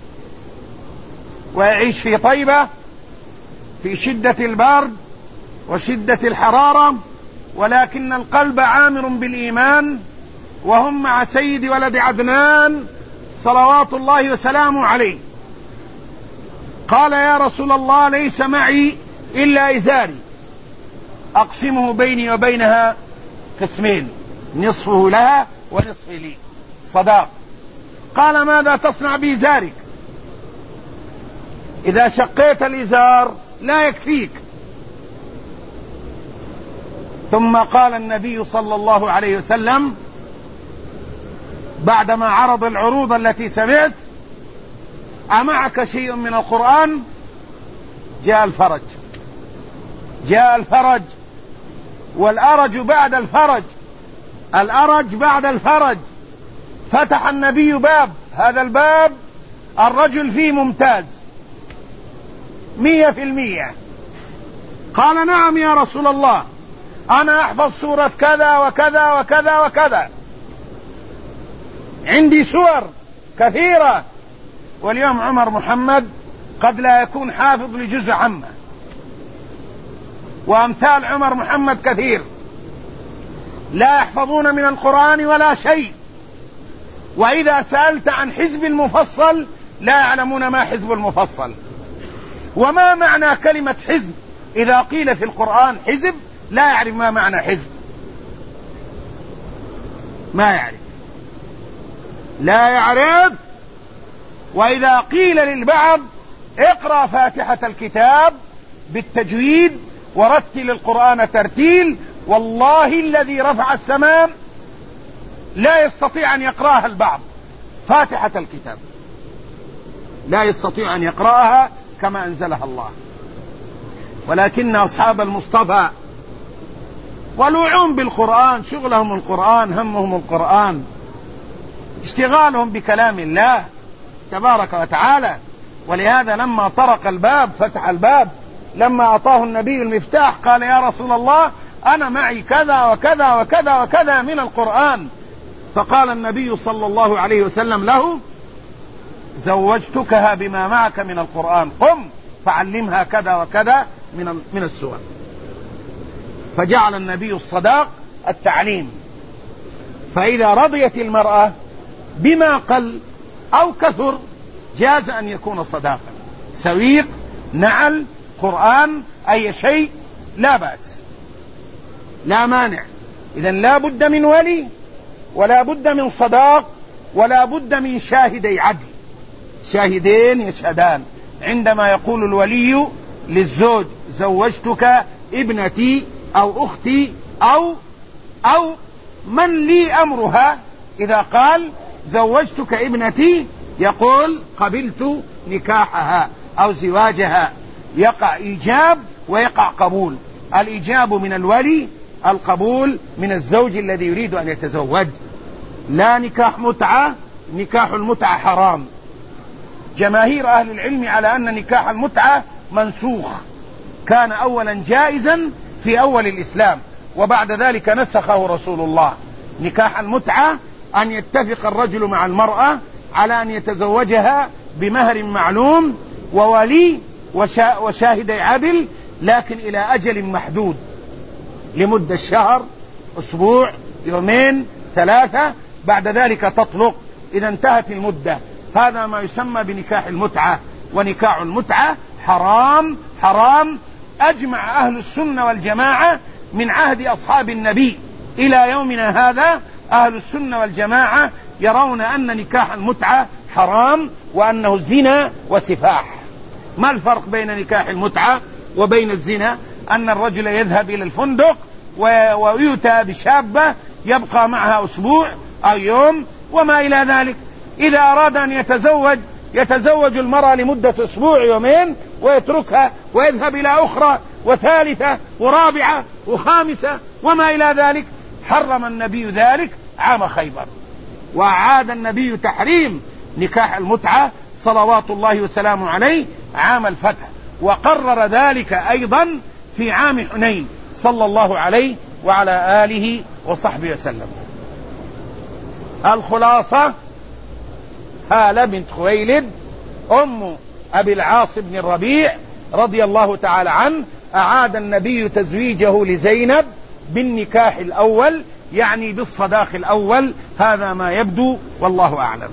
ويعيش في طيبة في شدة البرد وشدة الحرارة، ولكن القلب عامر بالإيمان، وهم مع سيد ولد عدنان صلوات الله وسلامه عليه. قال: يا رسول الله، ليس معي إلا إزاري، أقسمه بيني وبينها قسمين، نصفه لها ونصفه لي، صداق. قال: ماذا تصنع بإزارك؟ إذا شقيت الإزار لا يكفيك. ثم قال النبي صلى الله عليه وسلم بعدما عرض العروض التي سمعت: أمعك شيء من القرآن؟ جاء الفرج، جاء الفرج، والأرج بعد الفرج، الأرج بعد الفرج. فتح النبي باب، هذا الباب الرجل فيه ممتاز 100%. قال: نعم يا رسول الله، أنا أحفظ سورة كذا وكذا وكذا وكذا، عندي سور كثيرة. واليوم عمر محمد قد لا يكون حافظ لجزء عامة، وأمثال عمر محمد كثير لا يحفظون من القرآن ولا شيء. وإذا سألت عن حزب المفصل لا يعلمون ما حزب المفصل، وما معنى كلمة حزب. إذا قيل في القرآن حزب لا يعرف ما معنى حزب، ما يعرف، لا يعرف. وإذا قيل للبعض اقرأ فاتحة الكتاب بالتجويد ورتل القرآن ترتيل، والله الذي رفع السماء لا يستطيع أن يقرأها البعض. فاتحة الكتاب لا يستطيع أن يقرأها كما أنزلها الله. ولكن أصحاب المصطفى والوعون بالقرآن، شغلهم القرآن، همهم القرآن، اشتغالهم بكلام الله تبارك وتعالى. ولهذا لما طرق الباب فتح الباب، لما أعطاه النبي المفتاح قال: يا رسول الله، أنا معي كذا وكذا وكذا وكذا من القرآن. فقال النبي صلى الله عليه وسلم له: زوجتكها بما معك من القرآن، قم فعلمها كذا وكذا من السور. فجعل النبي الصداق التعليم. فإذا رضيت المرأة بما قل أو كثر جاز أن يكون صداقا، سويق، نعل، قرآن، أي شيء لا بأس، لا مانع. إذن لا بد من ولي، ولا بد من صداق، ولا بد من شاهدي عدل، شاهدين يشهدان عندما يقول الولي للزوج زوجتك ابنتي أو أختي أو من لي أمرها. إذا قال زوجتك ابنتي يقول قبلت نكاحها أو زواجها، يقع إيجاب ويقع قبول. الإيجاب من الولي، القبول من الزوج الذي يريد أن يتزوج. لا نكاح متعة، نكاح المتعة حرام. جماهير أهل العلم على أن نكاح المتعة منسوخ، كان أولا جائزا في أول الإسلام وبعد ذلك نسخه رسول الله. نكاح المتعة أن يتفق الرجل مع المرأة على أن يتزوجها بمهر معلوم وولي وشاهدي عدل، لكن إلى أجل محدود، لمدة شهر، أسبوع، يومين، 3، بعد ذلك تطلق إذا انتهت المدة. هذا ما يسمى بنكاح المتعة. ونكاح المتعة حرام حرام، أجمع أهل السنة والجماعة من عهد أصحاب النبي إلى يومنا هذا. أهل السنة والجماعة يرون أن نكاح المتعة حرام وأنه زنا وسفاح. ما الفرق بين نكاح المتعة وبين الزنا؟ أن الرجل يذهب إلى الفندق ويؤتى بشابة يبقى معها أسبوع أو يوم وما إلى ذلك. إذا أراد أن يتزوج المرأة لمدة أسبوع يومين ويتركها ويذهب إلى أخرى وثالثة ورابعة وخامسة وما إلى ذلك. حرم النبي ذلك عام خيبر، وأعاد النبي تحريم نكاح المتعة صلوات الله وسلامه عليه عام الفتح، وقرر ذلك أيضا في عام حنين صلى الله عليه وعلى آله وصحبه وسلم. الخلاصة: هالة بنت خويلد أم أبي العاص بن الربيع رضي الله تعالى عنه أعاد النبي تزويجه لزينب بالنكاح الأول، يعني بالصداق الأول. هذا ما يبدو والله أعلم.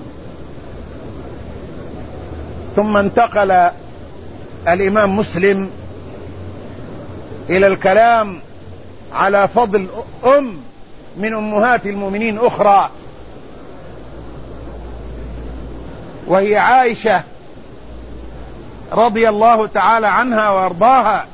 ثم انتقل الإمام مسلم إلى الكلام على فضل أم من أمهات المؤمنين أخرى، وهي عائشة رضي الله تعالى عنها وارضاها،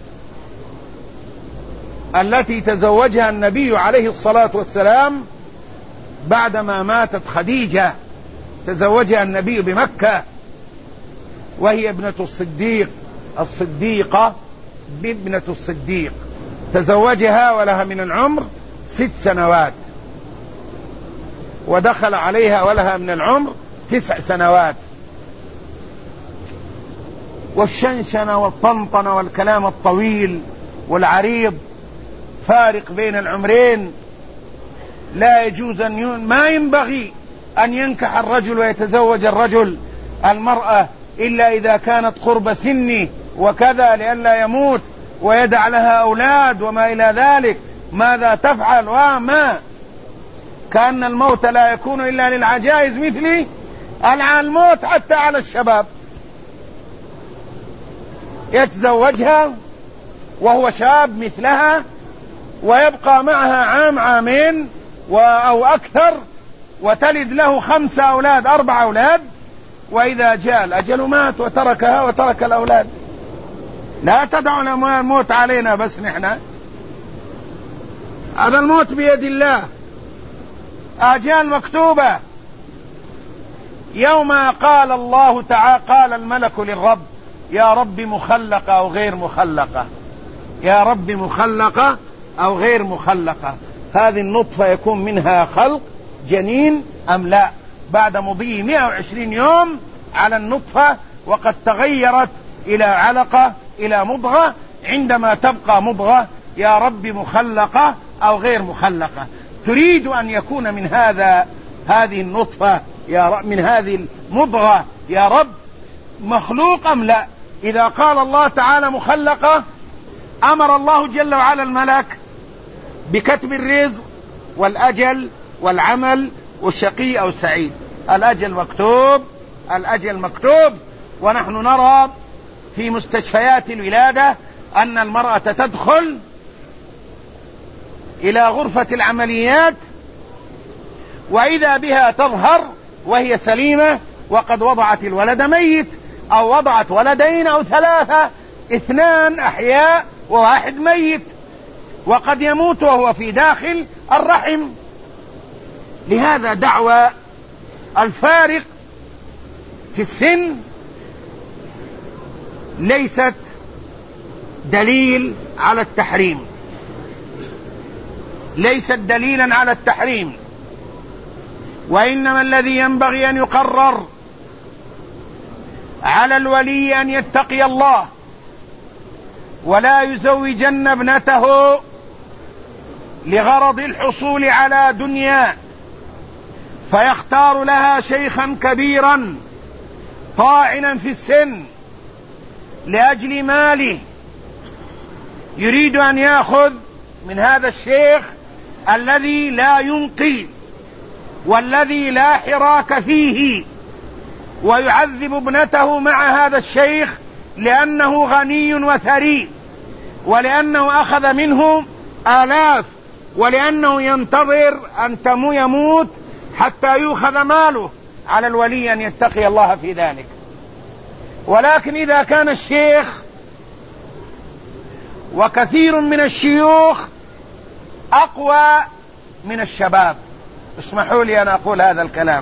التي تزوجها النبي عليه الصلاة والسلام بعدما ماتت خديجة. تزوجها النبي بمكة، وهي ابنة الصديق، الصديقة بابنة الصديق. تزوجها ولها من العمر 6 سنوات، ودخل عليها ولها من العمر 9 سنوات. والشنشنة والطنطنة والكلام الطويل والعريض فارق بين العمرين. لا يجوز ما ينبغي أن ينكح الرجل ويتزوج الرجل المرأة إلا إذا كانت قرب سنه وكذا، لئلا يموت ويدع لها أولاد وما إلى ذلك. ماذا تفعل؟ وما كأن الموت لا يكون إلا للعجائز مثلي، الموت حتى على الشباب. يتزوجها وهو شاب مثلها ويبقى معها عام عامين أو أكثر، وتلد له 5 أولاد 4 أولاد، وإذا جاء الأجل مات وتركها وترك الأولاد. لا تدعنا الموت علينا بس نحن، هذا الموت بيد الله، آجال مكتوبة. يوم قال الله تعالى، قال الملك للرب: يا رب مخلقة أو غير مخلقة، يا رب مخلقة أو غير مخلقة، هذه النطفة يكون منها خلق جنين أم لا؟ بعد مضي 120 يوم على النطفة وقد تغيرت إلى علقة إلى مضغة، عندما تبقى مضغة يا رب مخلقة أو غير مخلقة. تريد أن يكون من هذه النطفة من هذه المضغة يا رب مخلوق أم لا؟ إذا قال الله تعالى مخلقة أمر الله جل وعلا الملك بكتب الرزق والأجل والعمل والشقي أو سعيد. الأجل مكتوب، الأجل مكتوب. ونحن نرى في مستشفيات الولادة أن المرأة تدخل إلى غرفة العمليات وإذا بها تظهر وهي سليمة وقد وضعت الولد ميت، أو وضعت ولدين أو ثلاثة، 2 أحياء و1 ميت، وقد يموت وهو في داخل الرحم. لهذا دعوى الفارق في السن ليست دليل على التحريم، ليست دليلا على التحريم، وإنما الذي ينبغي أن يقرر على الولي أن يتقي الله ولا يزوجن ابنته لغرض الحصول على دنيا فيختار لها شيخا كبيرا طاعنا في السن لأجل ماله، يريد أن يأخذ من هذا الشيخ الذي لا ينقي والذي لا حراك فيه، ويعذب ابنته مع هذا الشيخ لأنه غني وثري، ولأنه أخذ منه آلاف، ولأنه ينتظر أن يموت حتى يؤخذ ماله. على الولي أن يتقي الله في ذلك. ولكن إذا كان الشيخ وكثير من الشيوخ أقوى من الشباب، اسمحوا لي أن أقول هذا الكلام،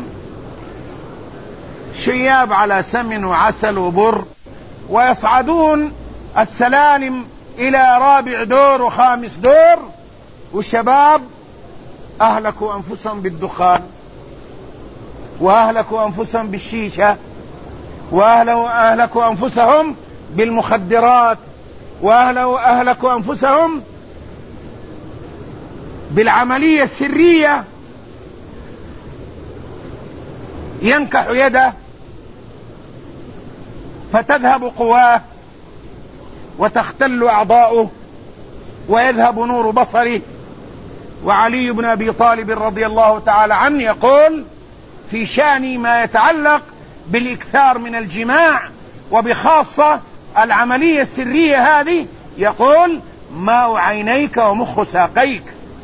شياب على سمن وعسل وبر، ويصعدون السلالم إلى رابع دور و5 دور، والشباب أهلكوا أنفسهم بالدخان، وأهلكوا أنفسهم بالشيشة، وأهلكوا أنفسهم بالمخدرات، وأهلكوا أنفسهم بالعملية السرية. ينكح يده فتذهب قواه وتختل أعضاؤه ويذهب نور بصره. وعلي بن أبي طالب رضي الله تعالى عنه يقول في شأن ما يتعلق بالإكثار من الجماع وبخاصة العملية السرية هذه، يقول ماء عينيك ومخ ساقيك،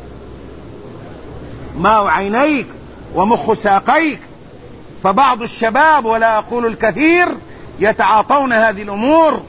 ماء عينيك ومخ ساقيك. فبعض الشباب ولا أقول الكثير يتعاطون هذه الأمور،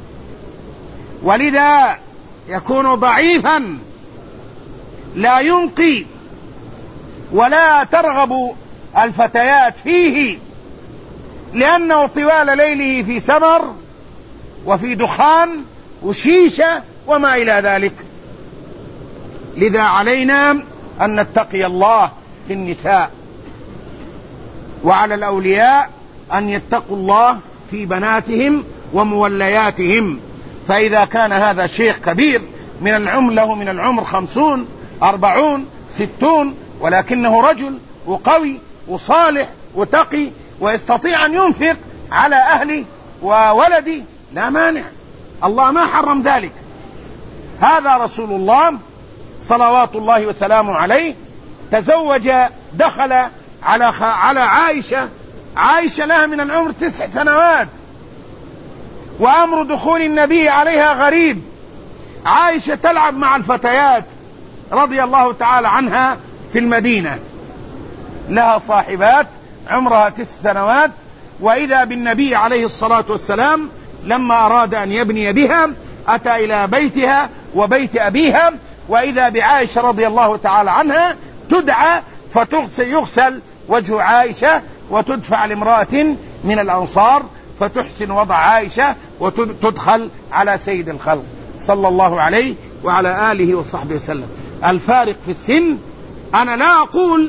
ولذا يكون ضعيفا لا ينقي ولا ترغب الفتيات فيه، لأنه طوال ليله في سمر وفي دخان وشيشة وما إلى ذلك. لذا علينا أن نتقي الله في النساء، وعلى الأولياء أن يتقوا الله في بناتهم ومولياتهم. فإذا كان هذا شيخ كبير من العمر، له من العمر 50 40 60، ولكنه رجل وقوي وصالح وتقي ويستطيع أن ينفق على أهله وولده، لا مانع، الله ما حرم ذلك. هذا رسول الله صلوات الله وسلامه عليه تزوج، دخل على عائشة لها من العمر 9 سنوات، وأمر دخول النبي عليها غريب. عائشة تلعب مع الفتيات رضي الله تعالى عنها في المدينة، لها صاحبات عمرها 9 سنوات، وإذا بالنبي عليه الصلاة والسلام لما أراد أن يبني بها أتى إلى بيتها وبيت أبيها، وإذا بعائشة رضي الله تعالى عنها تدعى يغسل وجه عائشة وتدفع لامرأة من الأنصار فتحسن وضع عائشة وتدخل على سيد الخلق صلى الله عليه وعلى آله وصحبه وسلم. الفارق في السن، أنا لا أقول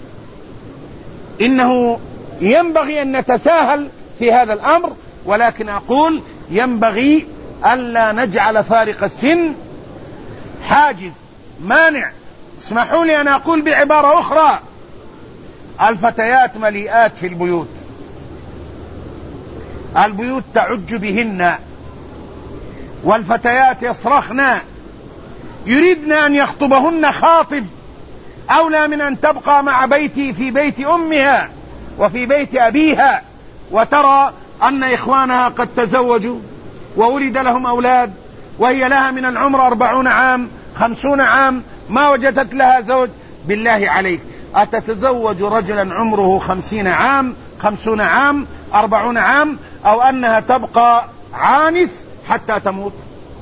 إنه ينبغي أن نتساهل في هذا الأمر، ولكن أقول ينبغي ألا نجعل فارق السن حاجز مانع. اسمحوا لي أن أقول بعبارة أخرى، الفتيات مليئات في البيوت، البيوت تعج بهن، والفتيات يصرخن، يريدن أن يخطبهن خاطب أولى من أن تبقى مع بيتي في بيت أمها وفي بيت أبيها، وترى أن إخوانها قد تزوجوا وولد لهم أولاد، وهي لها من العمر 40 عام 50 عام ما وجدت لها زوج. بالله عليك، أتتزوج رجلا عمره 50 عام 50 عام 40 عام، أو أنها تبقى عانس حتى تموت؟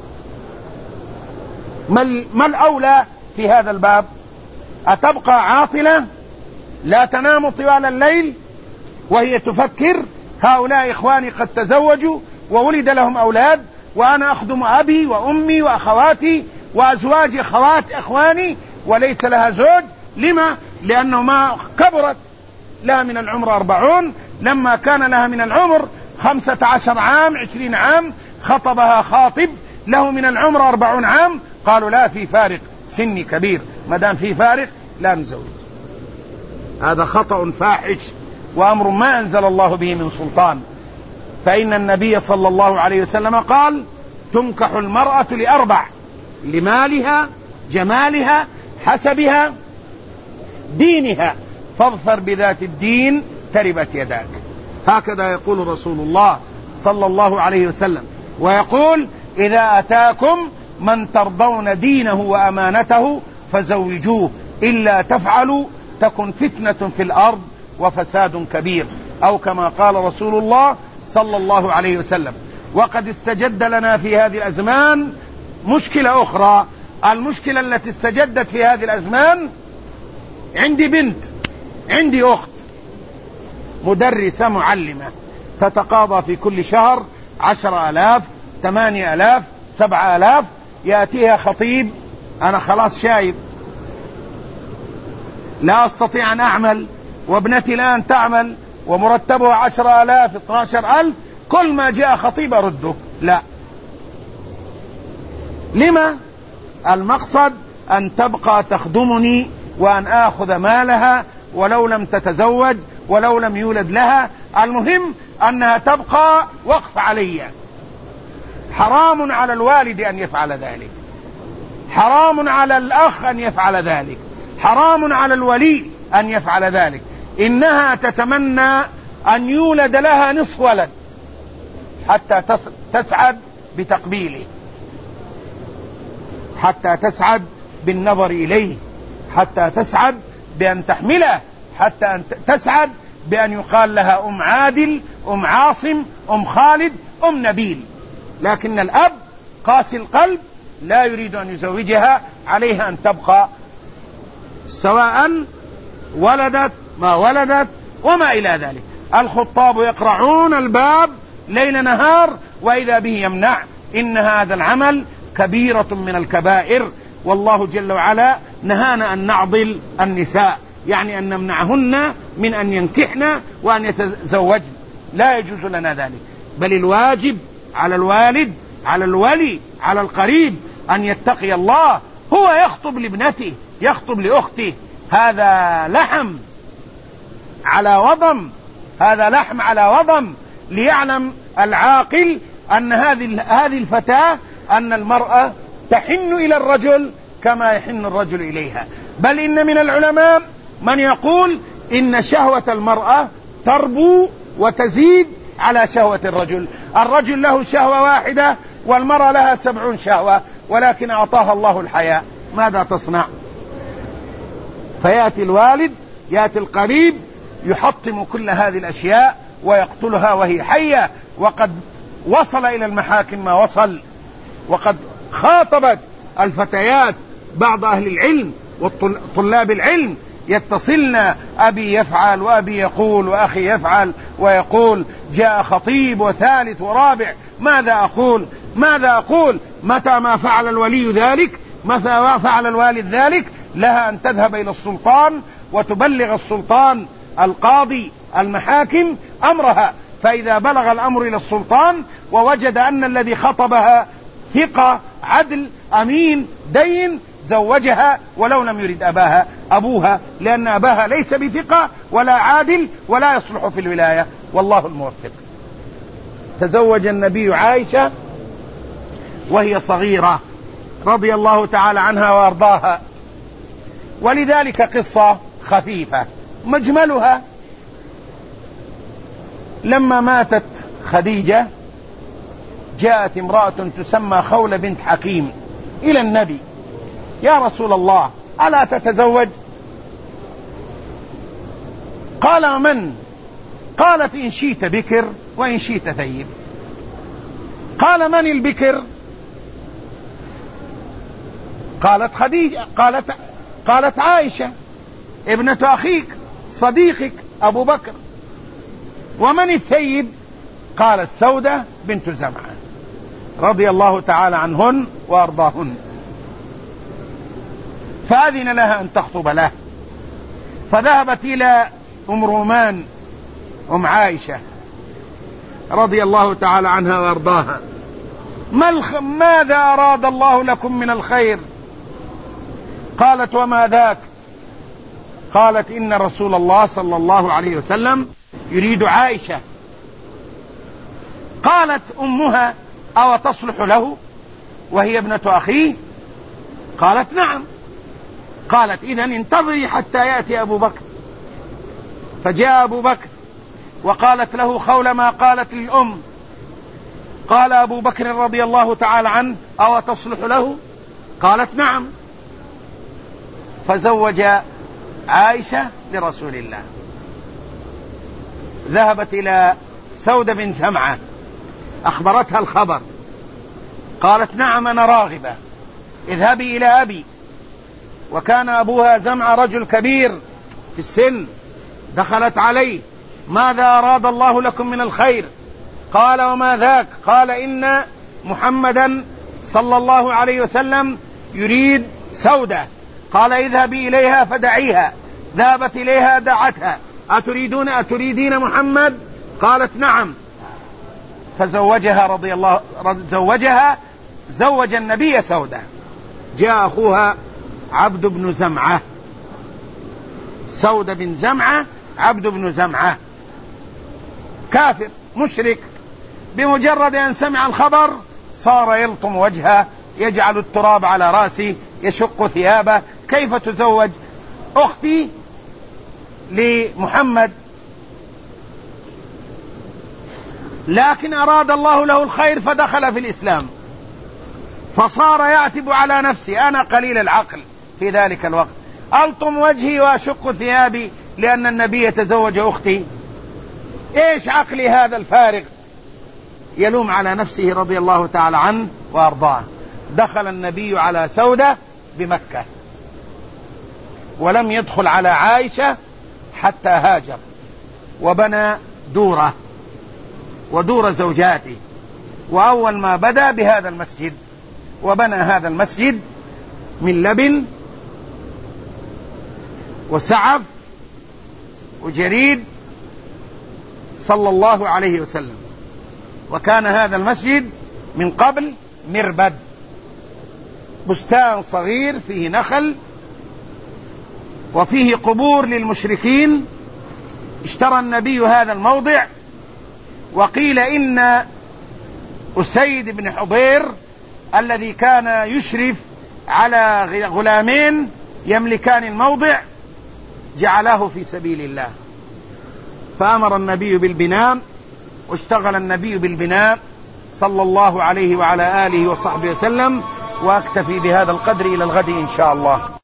ما الأولى في هذا الباب؟ أتبقى عاطلة لا تنام طوال الليل وهي تفكر هؤلاء إخواني قد تزوجوا وولد لهم أولاد، وأنا أخدم أبي وأمي وأخواتي وأزواج أخوات إخواني وليس لها زوج؟ لما؟ لأنه ما كبرت، لها من العمر 40، لما كان لها من العمر 15 عام 20 عام خطبها خاطب له من العمر 40 عام، قالوا لا، في فارق سني كبير، ما دام في فارق لا نزوج. هذا خطأ فاحش وأمر ما أنزل الله به من سلطان. فإن النبي صلى الله عليه وسلم قال: تنكح المرأة ل4: لمالها، جمالها، حسبها، دينها، فاظفر بذات الدين تربت يداك. هكذا يقول رسول الله صلى الله عليه وسلم. ويقول: إذا أتاكم من ترضون دينه وأمانته فزوجوه، إلا تفعلوا تكن فتنة في الأرض وفساد كبير، أو كما قال رسول الله صلى الله عليه وسلم. وقد استجد لنا في هذه الأزمان مشكلة أخرى. المشكلة التي استجدت في هذه الأزمان: عندي بنت، عندي أخت مدرسة معلمة تتقاضى في كل شهر 10,000 8,000 7,000، يأتيها خطيب: أنا خلاص شايب، لا أستطيع أن أعمل، وابنتي الآن تعمل ومرتبها 10,000 12,000، كل ما جاء خطيب أرده. لا، لما؟ المقصد أن تبقى تخدمني وأن آخذ مالها ولو لم تتزوج ولو لم يولد لها، المهم أنها تبقى وقف علي. حرام على الوالد أن يفعل ذلك، حرام على الأخ أن يفعل ذلك، حرام على الولي أن يفعل ذلك. إنها تتمنى أن يولد لها نصف ولد حتى تسعد بتقبيله، حتى تسعد بالنظر إليه، حتى تسعد بأن تحمله، حتى أن تسعد بأن يقال لها أم عادل، أم عاصم، أم خالد، أم نبيل. لكن الأب قاسي القلب لا يريد أن يزوجها، عليها أن تبقى سواء ولدت ما ولدت وما إلى ذلك. الخطاب يقرعون الباب ليل نهار وإذا به يمنع. إن هذا العمل كبيرة من الكبائر، والله جل وعلا نهانا أن نعضل النساء، يعني أن نمنعهن من أن ينكحن وأن يتزوجن، لا يجوز لنا ذلك. بل الواجب على الوالد، على الولي، على القريب أن يتقي الله. هو يخطب لابنته، يخطب لأخته، هذا لحم على وضم، هذا لحم على وضم، ليعلم العاقل أن هذه الفتاة، أن المرأة تحن إلى الرجل كما يحن الرجل إليها. بل إن من العلماء من يقول إن شهوة المرأة تربو وتزيد على شهوة الرجل. الرجل له شهوة واحدة والمرأة لها 70 شهوة، ولكن أعطاها الله الحياة، ماذا تصنع؟ فيأتي الوالد، يأتي القريب، يحطم كل هذه الأشياء ويقتلها وهي حية. وقد وصل إلى المحاكم ما وصل، وقد خاطبت الفتيات بعض أهل العلم وطلاب العلم يتصلن: أبي يفعل وأبي يقول وأخي يفعل ويقول، جاء خطيب وثالث ورابع، ماذا أقول؟ ماذا أقول؟ متى ما فعل الولي ذلك، متى ما فعل الوالد ذلك، لها أن تذهب إلى السلطان وتبلغ السلطان القاضي المحاكم أمرها. فإذا بلغ الأمر إلى السلطان ووجد أن الذي خطبها ثقة عدل أمين دين، زوجها ولو لم يرد أبوها، لأن أباها ليس بثقة ولا عادل ولا يصلح في الولاية. والله الموفق. تزوج النبي عائشة وهي صغيرة رضي الله تعالى عنها وأرضاها، ولذلك قصة خفيفة مجملها: لما ماتت خديجة جاءت امرأة تسمى خولة بنت حكيم إلى النبي: يا رسول الله ألا تتزوج؟ قال: من؟ قالت: إن شئت بكر وإن شئت ثيب. قال: من البكر؟ قالت: خديجة. قالت: عائشة ابنة أخيك صديقك أبو بكر. ومن الثيب؟ قالت: سودة بنت زمعة رضي الله تعالى عنهن وأرضاهن. فأذن لها أن تخطب له، فذهبت إلى أم رومان أم عائشة رضي الله تعالى عنها وأرضاها: ماذا أراد الله لكم من الخير؟ قالت: وما ذاك؟ قالت: إن رسول الله صلى الله عليه وسلم يريد عائشة. قالت أمها: أو تصلح له وهي ابنة أخيه؟ قالت: نعم. قالت: إذن انتظري حتى يأتي أبو بكر. فجاء أبو بكر وقالت له خولة ما قالت للأم. قال أبو بكر رضي الله تعالى عنه: أو تصلح له؟ قالت: نعم. فزوج عائشة لرسول الله. ذهبت إلى سودة بن زمعة أخبرتها الخبر، قالت: نعم أنا راغبة، اذهبي إلى أبي. وكان أبوها زمعة رجل كبير في السن. دخلت عليه: ماذا أراد الله لكم من الخير؟ قال: وما ذاك؟ قال: إن محمدا صلى الله عليه وسلم يريد سودة. قال: اذهبي إليها فدعيها. ذهبت إليها دعتها: أتريدين محمد؟ قالت: نعم. فزوجها زوج النبي سودة. جاء أخوها عبد بن زمعة، سودة بن زمعة عبد بن زمعة، كافر مشرك. بمجرد أن سمع الخبر صار يلطم وجهه، يجعل التراب على رأسه، يشق ثيابه: كيف تزوج أختي لمحمد؟ لكن أراد الله له الخير فدخل في الإسلام، فصار يعتب على نفسه: أنا قليل العقل في ذلك الوقت، ألطم وجهي وأشق ثيابي لأن النبي يتزوج أختي؟ إيش عقلي هذا الفارغ؟ يلوم على نفسه رضي الله تعالى عنه وأرضاه. دخل النبي على سودة بمكة، ولم يدخل على عائشة حتى هاجر وبنى دوره ودور زوجاته. وأول ما بدأ بهذا المسجد، وبنى هذا المسجد من لبن وسعف وجريد صلى الله عليه وسلم. وكان هذا المسجد من قبل مربد، بستان صغير فيه نخل وفيه قبور للمشركين. اشترى النبي هذا الموضع، وقيل إن أسيد بن حضير الذي كان يشرف على غلامين يملكان الموضع جعله في سبيل الله، فأمر النبي بالبناء واشتغل النبي بالبناء صلى الله عليه وعلى آله وصحبه وسلم. وأكتفي بهذا القدر إلى الغد إن شاء الله.